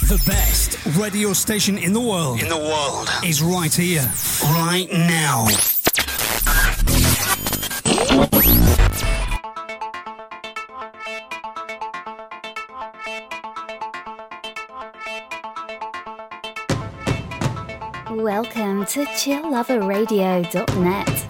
The best radio station in the world. Is right here, right now. Welcome to chillloverradio.net.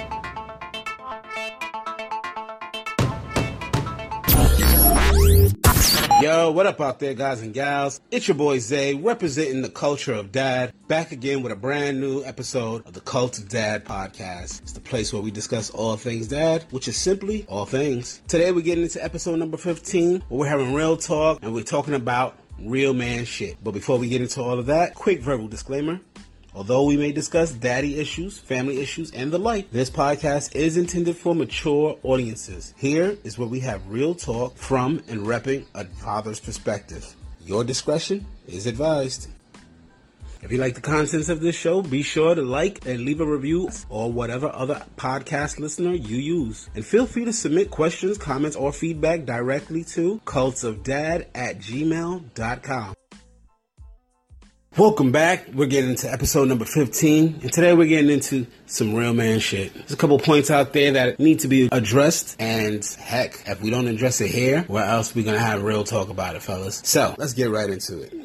Yo, what up out there, guys and gals? It's your boy Zay, representing the culture of dad, back again with a brand new episode of the Cult of Dad podcast. It's the place where we discuss all things dad, which is simply all things. Today we're getting into episode number 15, where we're having real talk, and we're talking about real man shit. But before we get into all of that, quick verbal disclaimer. Although we may discuss daddy issues, family issues, and the like, this podcast is intended for mature audiences. Here is where we have real talk from and repping a father's perspective. Your discretion is advised. If you like the contents of this show, be sure to like and leave a review or whatever other podcast listener you use. And feel free to submit questions, comments, or feedback directly to cultsofdad@gmail.com. Welcome back. We're getting into episode number 15, and today we're getting into some real man shit. There's a couple points out there that need to be addressed, and heck, if we don't address it here, where else we gonna have real talk about it, fellas? So, let's get right into it.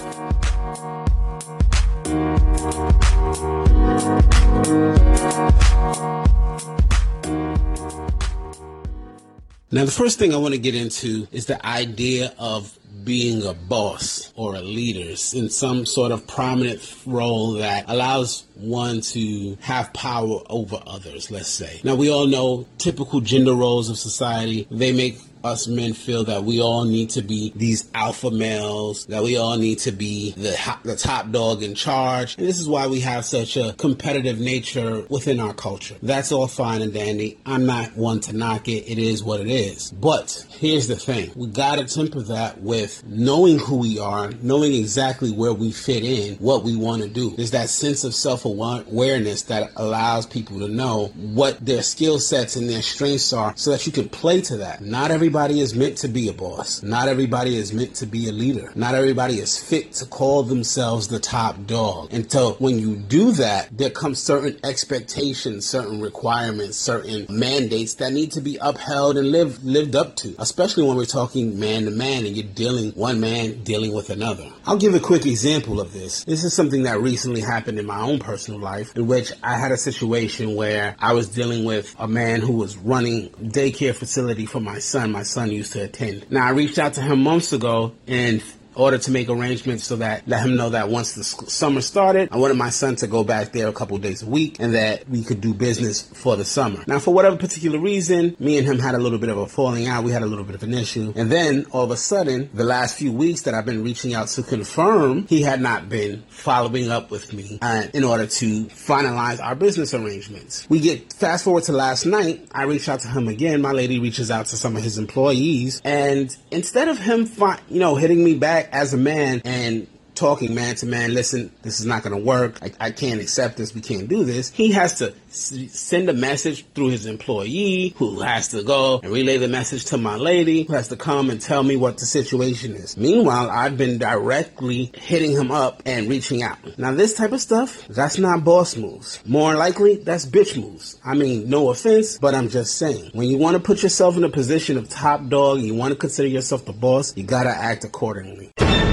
Now, the first thing I want to get into is the idea of being a boss or a leader in some sort of prominent role that allows one to have power over others, let's say. Now, we all know typical gender roles of society, they make us men feel that we all need to be these alpha males, that we all need to be the top dog in charge. And this is why we have such a competitive nature within our culture. That's all fine and dandy. I'm not one to knock it. It is what it is. But here's the thing. We gotta temper that with knowing who we are, knowing exactly where we fit in, what we want to do. There's that sense of self-awareness that allows people to know what their skill sets and their strengths are so that you can play to that. Not everybody is meant to be a boss. Not everybody is meant to be a leader. Not everybody is fit to call themselves the top dog. And so when you do that, there comes certain expectations, certain requirements, certain mandates that need to be upheld and lived up to, especially when we're talking man to man and you're one man dealing with another. I'll give a quick example of this. This is something that recently happened in my own personal life, in which I had a situation where I was dealing with a man who was running a daycare facility for my son. My son used to attend. Now, I reached out to him months ago in order to make arrangements so that let him know that once the summer started, I wanted my son to go back there a couple of days a week and that we could do business for the summer. Now, for whatever particular reason, me and him had a little bit of a falling out. We had a little bit of an issue. And then all of a sudden, the last few weeks that I've been reaching out to confirm, he had not been following up with me in order to finalize our business arrangements. We get fast forward to last night. I reach out to him again. My lady reaches out to some of his employees, and instead of him, hitting me back as a man and talking man to man, listen, this is not going to work. I can't accept this. We can't do this. He has to send a message through his employee, who has to go and relay the message to my lady, who has to come and tell me what the situation is. Meanwhile, I've been directly hitting him up and reaching out. Now, this type of stuff, that's not boss moves. More likely, that's bitch moves. I mean, no offense, but I'm just saying. When you want to put yourself in a position of top dog, you want to consider yourself the boss, you got to act accordingly.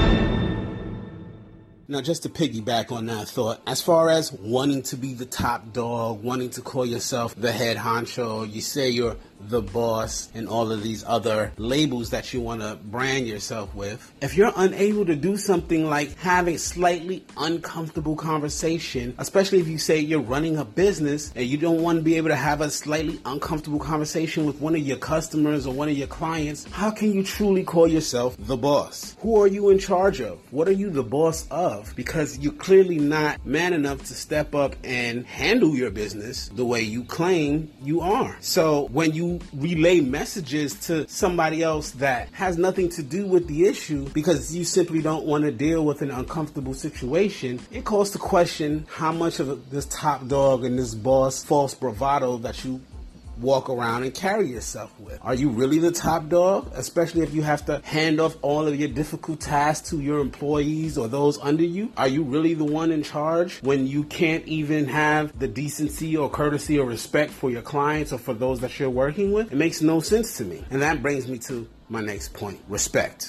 Now, just to piggyback on that thought, as far as wanting to be the top dog, wanting to call yourself the head honcho, you say you're the boss, and all of these other labels that you want to brand yourself with. If you're unable to do something like having slightly uncomfortable conversation, especially if you say you're running a business and you don't want to be able to have a slightly uncomfortable conversation with one of your customers or one of your clients, how can you truly call yourself the boss? Who are you in charge of? What are you the boss of? Because you're clearly not man enough to step up and handle your business the way you claim you are. So when you relay messages to somebody else that has nothing to do with the issue because you simply don't want to deal with an uncomfortable situation, it calls to question how much of this top dog and this boss false bravado that you walk around and carry yourself with. Are you really the top dog? Especially if you have to hand off all of your difficult tasks to your employees or those under you. Are you really the one in charge when you can't even have the decency or courtesy or respect for your clients or for those that you're working with? It makes no sense to me. And that brings me to my next point: respect.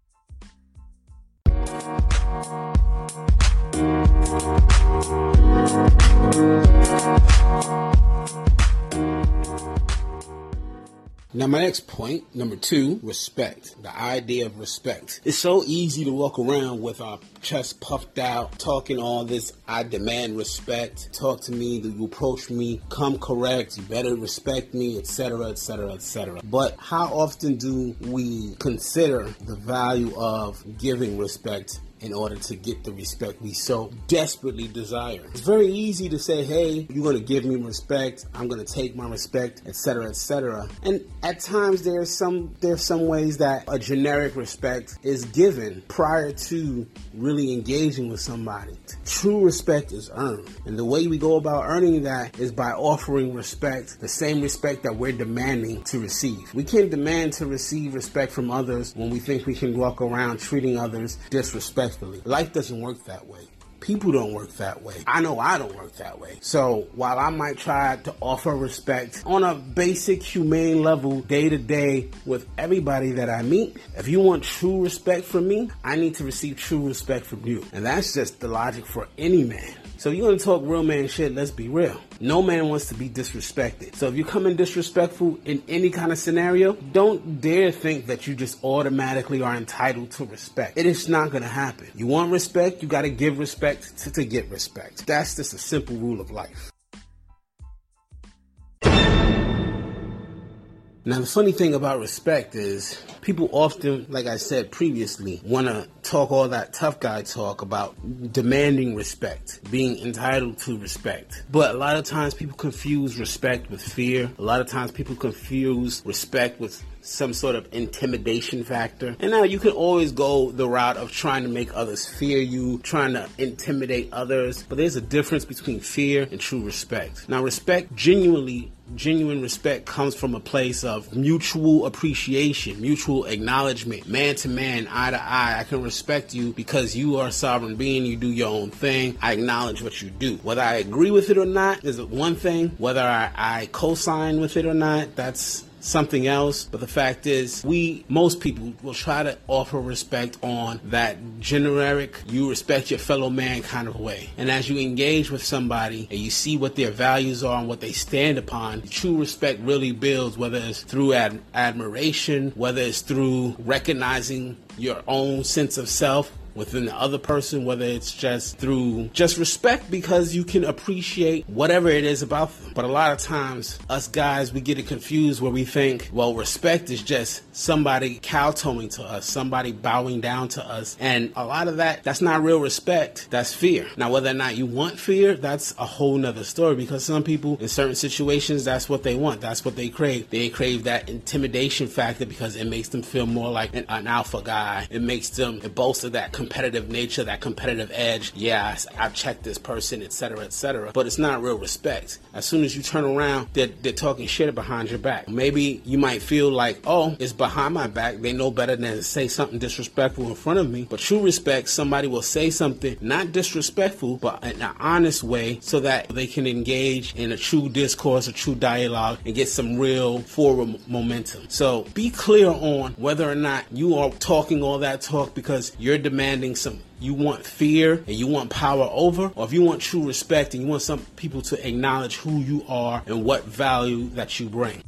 Now, my next point, number 2, respect. The idea of respect. It's so easy to walk around with our chest puffed out, talking all this, I demand respect, talk to me, you approach me, come correct, you better respect me, etc., etc., etc. But how often do we consider the value of giving respect in order to get the respect we so desperately desire? It's very easy to say, hey, you're going to give me respect, I'm going to take my respect, etc., etc. And at times there's some ways that a generic respect is given prior to really engaging with somebody. True respect is earned. And the way we go about earning that is by offering respect, the same respect that we're demanding to receive. We can't demand to receive respect from others when we think we can walk around treating others disrespectfully. Life doesn't work that way. People don't work that way. I know I don't work that way. So while I might try to offer respect on a basic humane level day to day with everybody that I meet, if you want true respect from me, I need to receive true respect from you. And that's just the logic for any man. So you're going to talk real man shit, let's be real. No man wants to be disrespected. So if you come in disrespectful in any kind of scenario, don't dare think that you just automatically are entitled to respect. It is not going to happen. You want respect, you got to give respect to get respect. That's just a simple rule of life. Now, the funny thing about respect is people often, like I said previously, want to talk all that tough guy talk about demanding respect, being entitled to respect. But a lot of times people confuse respect with fear. A lot of times people confuse respect with some sort of intimidation factor. And now you can always go the route of trying to make others fear you, trying to intimidate others. But there's a difference between fear and true respect. Now, respect, genuine respect comes from a place of mutual appreciation, mutual acknowledgement, man to man, eye to eye. I can respect you because you are a sovereign being. You do your own thing. I acknowledge what you do. Whether I agree with it or not is one thing. Whether I co-sign with it or not, that's something else. But the fact is, most people will try to offer respect on that generic, you respect your fellow man kind of way. And as you engage with somebody and you see what their values are and what they stand upon, true respect really builds, whether it's through admiration, whether it's through recognizing your own sense of self within the other person, whether it's just through just respect because you can appreciate whatever it is about them. But a lot of times, us guys, we get it confused where we think, well, respect is just somebody kowtowing to us, somebody bowing down to us. And a lot of that's not real respect. That's fear. Now, whether or not you want fear, that's a whole nother story, because some people in certain situations, that's what they want. That's what they crave. They crave that intimidation factor because it makes them feel more like an alpha guy. It bolsters that competitive nature, that competitive edge. Yeah, I've checked this person, etc., etc. But it's not real respect. As soon as you turn around, they're talking shit behind your back. Maybe you might feel like, oh, it's behind my back. They know better than to say something disrespectful in front of me. But true respect, somebody will say something not disrespectful, but in an honest way, so that they can engage in a true discourse, a true dialogue, and get some real forward momentum. So be clear on whether or not you are talking all that talk because you're demanding you want fear and you want power over, or if you want true respect and you want some people to acknowledge who you are and what value that you bring.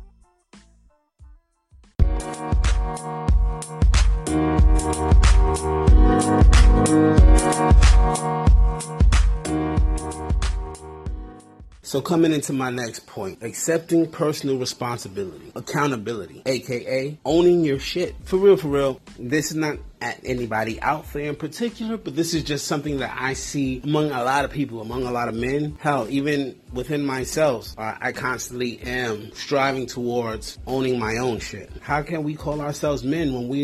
So coming into my next point, accepting personal responsibility, accountability, aka owning your shit. For real, this is not at anybody out there in particular, but this is just something that I see among a lot of people, among a lot of men. Hell, even within myself, I constantly am striving towards owning my own shit. How can we call ourselves men when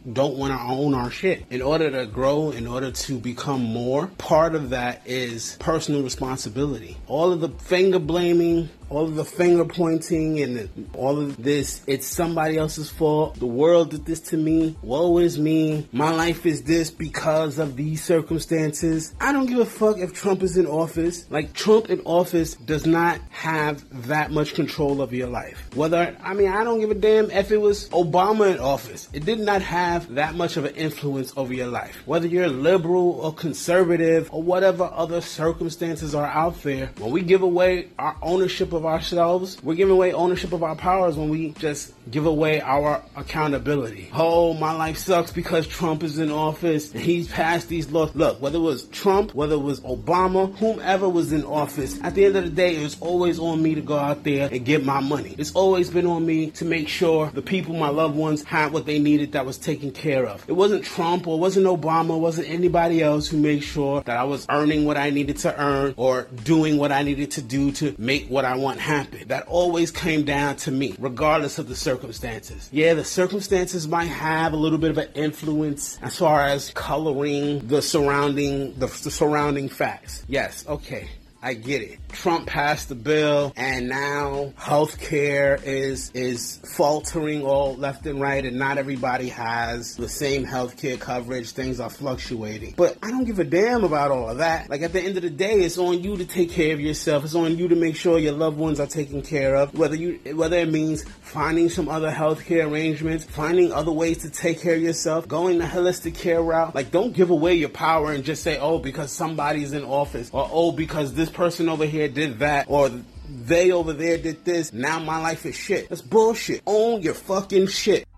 don't want to own our shit. In order to grow, in order to become more, part of that is personal responsibility. All of the finger blaming, all of the finger pointing and all of this, it's somebody else's fault. The world did this to me. Woe is me. My life is this because of these circumstances. I don't give a fuck if Trump is in office. Like, Trump in office does not have that much control of your life. I don't give a damn if it was Obama in office. It did not have that much of an influence over your life. Whether you're liberal or conservative or whatever other circumstances are out there, when we give away our ownership of ourselves, we're giving away ownership of our powers when we just give away our accountability. Oh, my life sucks because Trump is in office and he's passed these laws. Look, whether it was Trump, whether it was Obama, whomever was in office, at the end of the day, it was always on me to go out there and get my money. It's always been on me to make sure the people, my loved ones, had what they needed that was taken care of. It wasn't Trump or it wasn't Obama, it wasn't anybody else who made sure that I was earning what I needed to earn or doing what I needed to do to make what I want happen. That always came down to me, regardless of the circumstances. Yeah, the circumstances might have a little bit of an influence as far as coloring the surrounding facts. Yes, okay. I get it. Trump passed the bill and now healthcare is faltering all left and right, and not everybody has the same healthcare coverage. Things are fluctuating. But I don't give a damn about all of that. Like, at the end of the day, it's on you to take care of yourself. It's on you to make sure your loved ones are taken care of. Whether it means finding some other healthcare arrangements, finding other ways to take care of yourself, going the holistic care route. Like, don't give away your power and just say, oh, because somebody's in office, or oh, because this person over here did that, or they over there did this, now my life is shit. That's bullshit. Own your fucking shit.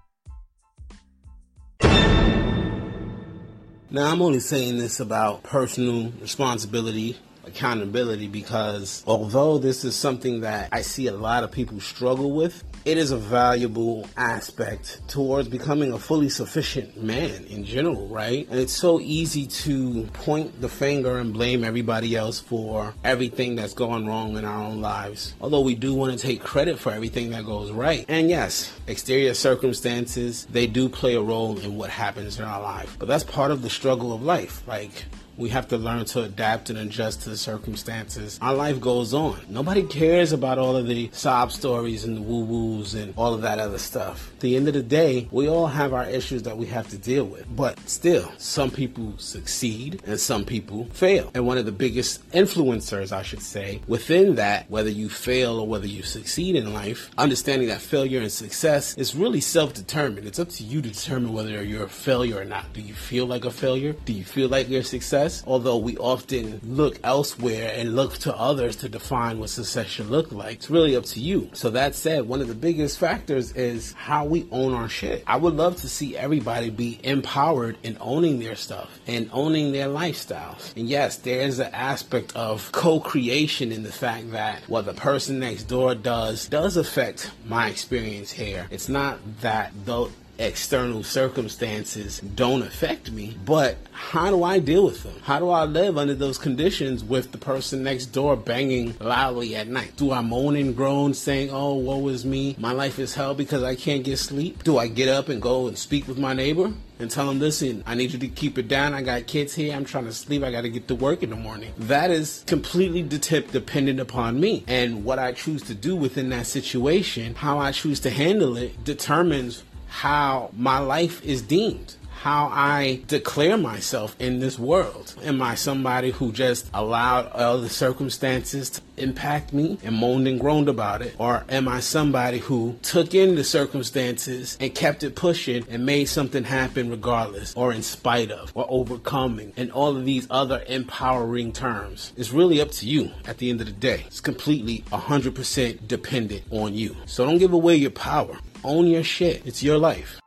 Now, I'm only saying this about personal responsibility, accountability, because although this is something that I see a lot of people struggle with, it is a valuable aspect towards becoming a fully sufficient man in general, right? And it's so easy to point the finger and blame everybody else for everything that's going wrong in our own lives. Although we do want to take credit for everything that goes right. And yes, exterior circumstances, they do play a role in what happens in our life. But that's part of the struggle of life. Like, we have to learn to adapt and adjust to the circumstances. Our life goes on. Nobody cares about all of the sob stories and the woo-woos and all of that other stuff. At the end of the day, we all have our issues that we have to deal with. But still, some people succeed and some people fail. And one of the biggest influencers, I should say, within that, whether you fail or whether you succeed in life, understanding that failure and success is really self-determined. It's up to you to determine whether you're a failure or not. Do you feel like a failure? Do you feel like you're a success? Although we often look elsewhere and look to others to define what success should look like, it's really up to you. So that said, one of the biggest factors is how we own our shit. I would love to see everybody be empowered in owning their stuff and owning their lifestyles. And yes, there is an aspect of co-creation in the fact that what the person next door does affect my experience here. It's not that though external circumstances don't affect me, but how do I deal with them? How do I live under those conditions with the person next door banging loudly at night? Do I moan and groan saying, oh, woe is me, my life is hell because I can't get sleep? Do I get up and go and speak with my neighbor and tell him, listen, I need you to keep it down, I got kids here, I'm trying to sleep, I got to get to work in the morning? That is completely dependent upon me. And what I choose to do within that situation, how I choose to handle it, determines how my life is deemed, how I declare myself in this world. Am I somebody who just allowed other circumstances to impact me and moaned and groaned about it? Or am I somebody who took in the circumstances and kept it pushing and made something happen regardless, or in spite of, or overcoming, and all of these other empowering terms? It's really up to you at the end of the day. It's completely 100% dependent on you. So don't give away your power. Own your shit. It's your life.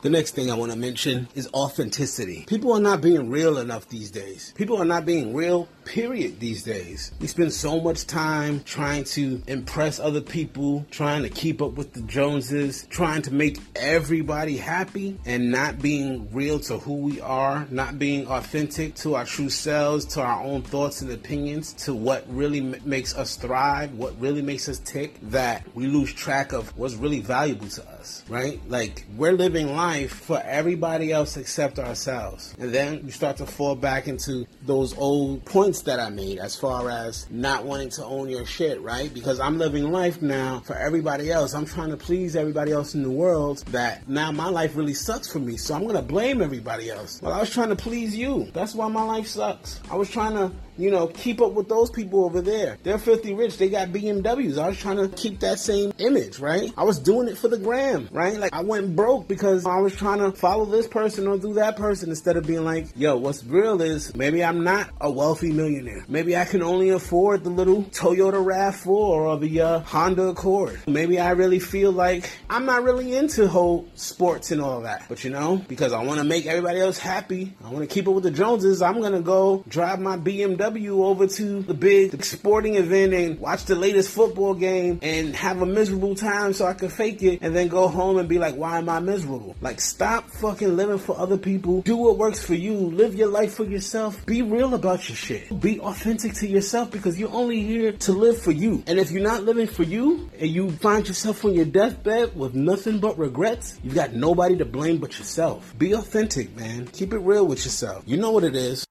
The next thing I want to mention is authenticity. People are not being real enough these days. People are not being real, period, these days. We spend so much time trying to impress other people, trying to keep up with the Joneses, trying to make everybody happy, and not being real to who we are, not being authentic to our true selves, to our own thoughts and opinions, to what really makes us thrive, what really makes us tick, that we lose track of what's really valuable to us, right? Like, we're living life for everybody else except ourselves. And then you start to fall back into those old points that I made as far as not wanting to own your shit, right? Because I'm living life now for everybody else. I'm trying to please everybody else in the world, that now my life really sucks for me. So I'm going to blame everybody else. Well, I was trying to please you. That's why my life sucks. I was trying to, keep up with those people over there. They're filthy rich. They got BMWs. I was trying to keep that same image, right? I was doing it for the gram, right? Like, I went broke because I was trying to follow this person or do that person instead of being like, yo, what's real is maybe I'm not a wealthy millionaire. Maybe I can only afford the little Toyota RAV4 or the Honda Accord. Maybe I really feel like I'm not really into whole sports and all that. But because I want to make everybody else happy, I want to keep up with the Joneses, I'm going to go drive my BMW over to the big sporting event and watch the latest football game and have a miserable time so I can fake it and then go home and be like, why am I miserable? Like, stop fucking living for other people. Do what works for you. Live your life for yourself. Be real about your shit. Be authentic to yourself, because you're only here to live for you. And if you're not living for you and you find yourself on your deathbed with nothing but regrets, you've got nobody to blame but yourself. Be authentic, man. Keep it real with yourself. You know what it is.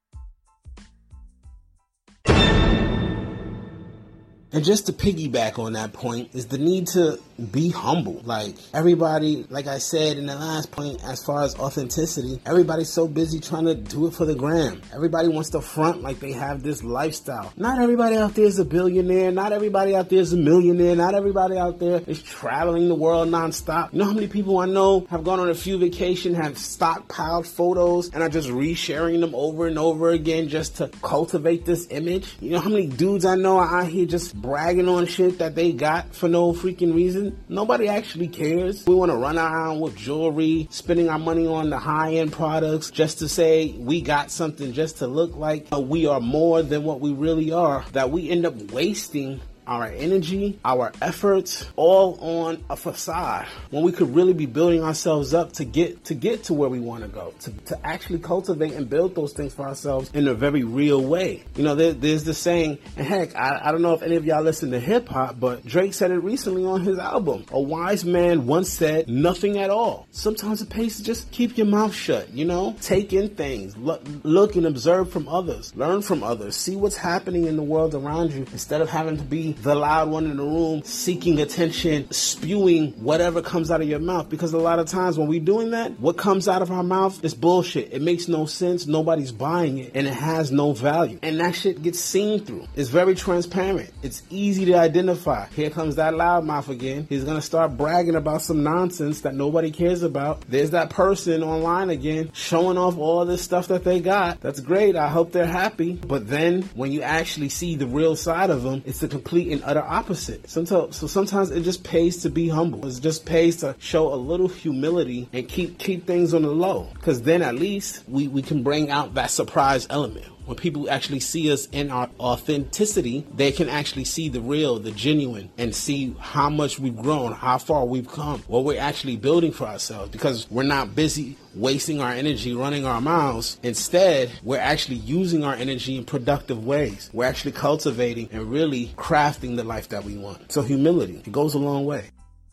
And just to piggyback on that point is the need to be humble. Like, everybody, like I said in the last point, as far as authenticity, everybody's so busy trying to do it for the gram. Everybody wants to front like they have this lifestyle. Not everybody out there is a billionaire. Not everybody out there is a millionaire. Not everybody out there is traveling the world nonstop. You know how many people I know have gone on a few vacations, have stockpiled photos, and are just resharing them over and over again just to cultivate this image? You know how many dudes I know are out here just bragging on shit that they got for no freaking reason? Nobody actually cares. We want to run around with jewelry, spending our money on the high-end products just to say we got something, just to look like we are more than what we really are, that we end up wasting our energy, our efforts, all on a facade, when we could really be building ourselves up to get to where we want to go, to actually cultivate and build those things for ourselves in a very real way. There's the saying, and heck, I don't know if any of y'all listen to hip hop, but Drake said it recently on his album. A wise man once said, nothing at all. Sometimes it pays to just keep your mouth shut, take in things, look and observe from others, learn from others, see what's happening in the world around you, instead of having to be the loud one in the room, seeking attention, spewing whatever comes out of your mouth. Because a lot of times when we're doing that, what comes out of our mouth is bullshit. It makes no sense. Nobody's buying it, and it has no value. And that shit gets seen through. It's very transparent. It's easy to identify. Here comes that loudmouth again. He's going to start bragging about some nonsense that nobody cares about. There's that person online again showing off all this stuff that they got. That's great. I hope they're happy. But then when you actually see the real side of them, it's the complete and utter opposite. Sometimes it just pays to be humble. It just pays to show a little humility and keep things on the low. Because then at least we can bring out that surprise element. When people actually see us in our authenticity, they can actually see the real, the genuine, and see how much we've grown, how far we've come, what we're actually building for ourselves, because we're not busy wasting our energy running our mouths. Instead, we're actually using our energy in productive ways. We're actually cultivating and really crafting the life that we want. So humility, it goes a long way.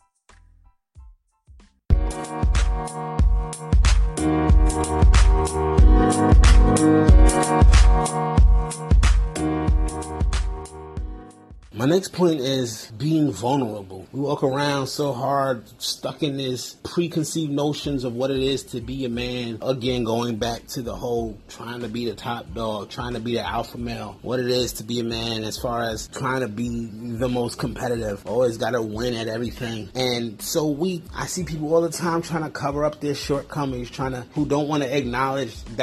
My next point is being vulnerable. We walk around so hard, stuck in this preconceived notions of what it is to be a man. Again, going back to the whole trying to be the top dog, trying to be the alpha male. What it is to be a man as far as trying to be the most competitive. Always got to win at everything. And so I see people all the time trying to cover up their shortcomings, who don't want to acknowledge that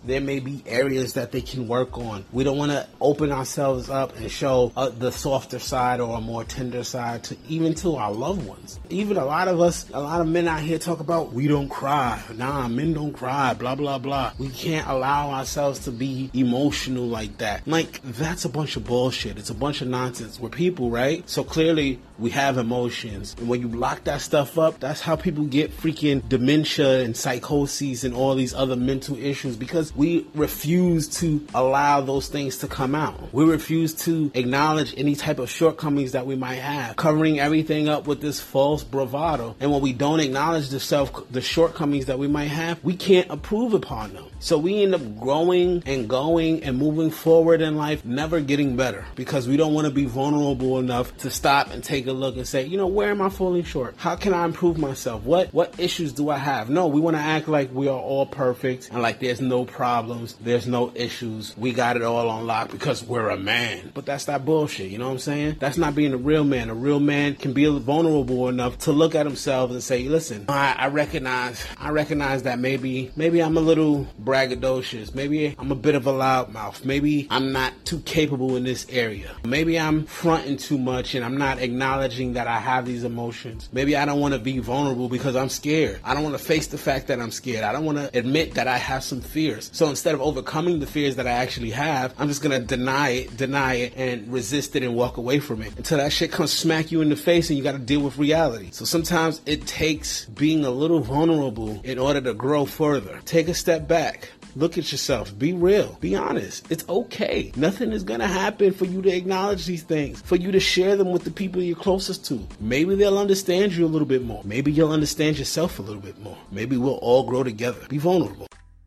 there may be areas that they can work on. We don't want to open ourselves up and show the softer side or a more tender side even to our loved ones. Even a lot of men out here talk about, we don't cry. Nah, men don't cry, blah, blah, blah. We can't allow ourselves to be emotional like that. Like, that's a bunch of bullshit. It's a bunch of nonsense. We're people, right? So clearly we have emotions. And when you lock that stuff up, that's how people get freaking dementia and psychoses and all these other mental issues, because we refuse to allow those things to come out. We refuse to acknowledge any type of shortcomings that we might have, covering everything up with this false bravado. And when we don't acknowledge the shortcomings that we might have, we can't improve upon them. So we end up growing and going and moving forward in life, never getting better, because we don't want to be vulnerable enough to stop and take a look and say, where am I falling short? How can I improve myself? What issues do I have? No, we want to act like we are all perfect and like there's no problems, there's no issues. We got it all on lock because we're a man. But that's that bullshit, you know what I'm saying? That's not being a real man. A real man can be vulnerable enough to look at himself and say, listen, I recognize that maybe I'm a little braggadocious. Maybe I'm a bit of a loudmouth. Maybe I'm not too capable in this area. Maybe I'm fronting too much and I'm not acknowledging that I have these emotions. Maybe I don't want to be vulnerable because I'm scared. I don't want to face the fact that I'm scared. I don't want to admit that I have some fears. So instead of overcoming the fears that I actually have, I'm just going to deny it and resist it and walk away from it until that shit comes smack you in the face and you got to deal with reality. So sometimes it takes being a little vulnerable in order to grow further. Take a step back. Look at yourself. Be real. Be honest. It's okay. Nothing is going to happen for you to acknowledge these things, for you to share them with the people you're closest to. Maybe they'll understand you a little bit more. Maybe you'll understand yourself a little bit more. Maybe we'll all grow together. Be vulnerable.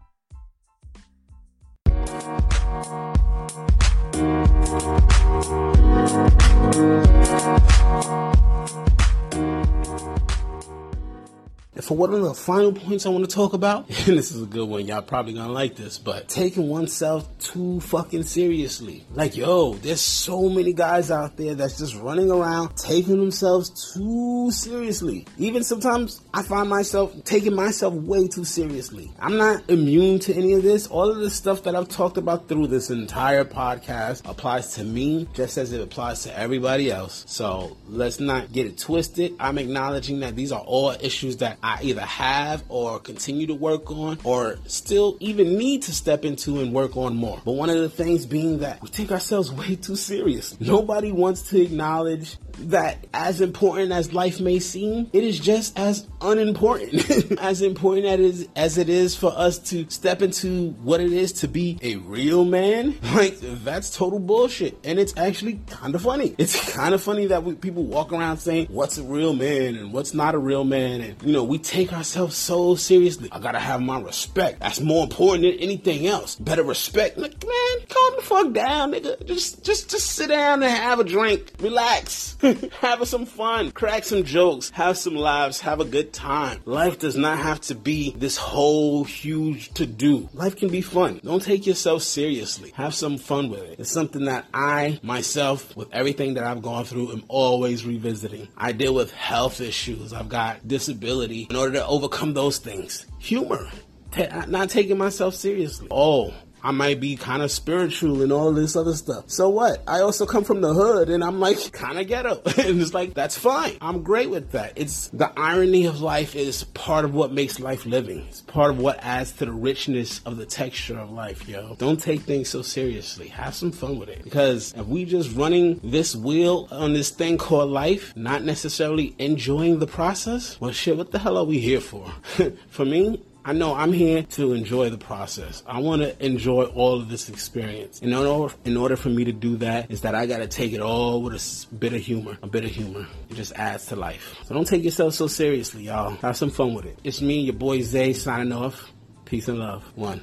For one of the final points I want to talk about, and this is a good one, y'all probably gonna like this, but taking oneself too fucking seriously. Like, there's so many guys out there that's just running around taking themselves too seriously. Even sometimes I find myself taking myself way too seriously. I'm not immune to any of this. All of the stuff that I've talked about through this entire podcast applies to me just as it applies to everybody else. So let's not get it twisted. I'm acknowledging that these are all issues that I either have or continue to work on or still even need to step into and work on more. But one of the things being that we take ourselves way too serious. Nobody wants to acknowledge that as important as life may seem, it is just as unimportant. As important as it is for us to step into what it is to be a real man, like, that's total bullshit. And it's actually kind of funny. It's kind of funny that people walk around saying what's a real man and what's not a real man. And, we take ourselves so seriously. I gotta have my respect. That's more important than anything else. Better respect. Like, man, calm the fuck down, nigga. Just sit down and have a drink. Relax. Have some fun, crack some jokes, have some laughs, have a good time. Life does not have to be this whole huge to-do. Life can be fun. Don't take yourself seriously. Have some fun with it. It's something that I, myself, with everything that I've gone through, am always revisiting. I deal with health issues. I've got disability. In order to overcome those things, humor. Not taking myself seriously. I might be kind of spiritual and all this other stuff. So what? I also come from the hood and I'm like kind of ghetto. And it's like, that's fine. I'm great with that. It's the irony of life is part of what makes life living. It's part of what adds to the richness of the texture of life, yo. Don't take things so seriously. Have some fun with it. Because if we just running this wheel on this thing called life, not necessarily enjoying the process, well, shit, what the hell are we here for? For me, I know I'm here to enjoy the process. I want to enjoy all of this experience. And in order for me to do that is that I got to take it all with a bit of humor. A bit of humor. It just adds to life. So don't take yourself so seriously, y'all. Have some fun with it. It's me, your boy Zay, signing off. Peace and love. One.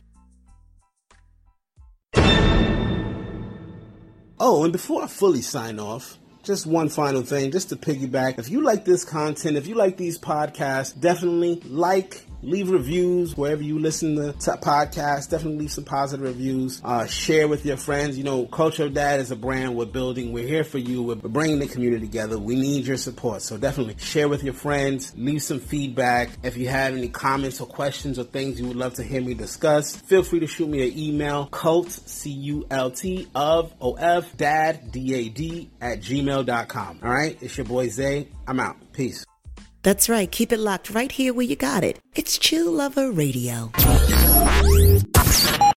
Oh, and before I fully sign off, just one final thing, just to piggyback. If you like this content, if you like these podcasts, definitely leave reviews wherever you listen to podcasts. Definitely leave some positive reviews. Share with your friends. You know, Culture of Dad is a brand we're building. We're here for you. We're bringing the community together. We need your support. So definitely share with your friends. Leave some feedback. If you have any comments or questions or things you would love to hear me discuss, feel free to shoot me an email, cult, C-U-L-T, of dad, D-A-D, @gmail.com. All right? It's your boy Zay. I'm out. Peace. That's right. Keep it locked right here where you got it. It's Chill Lover Radio.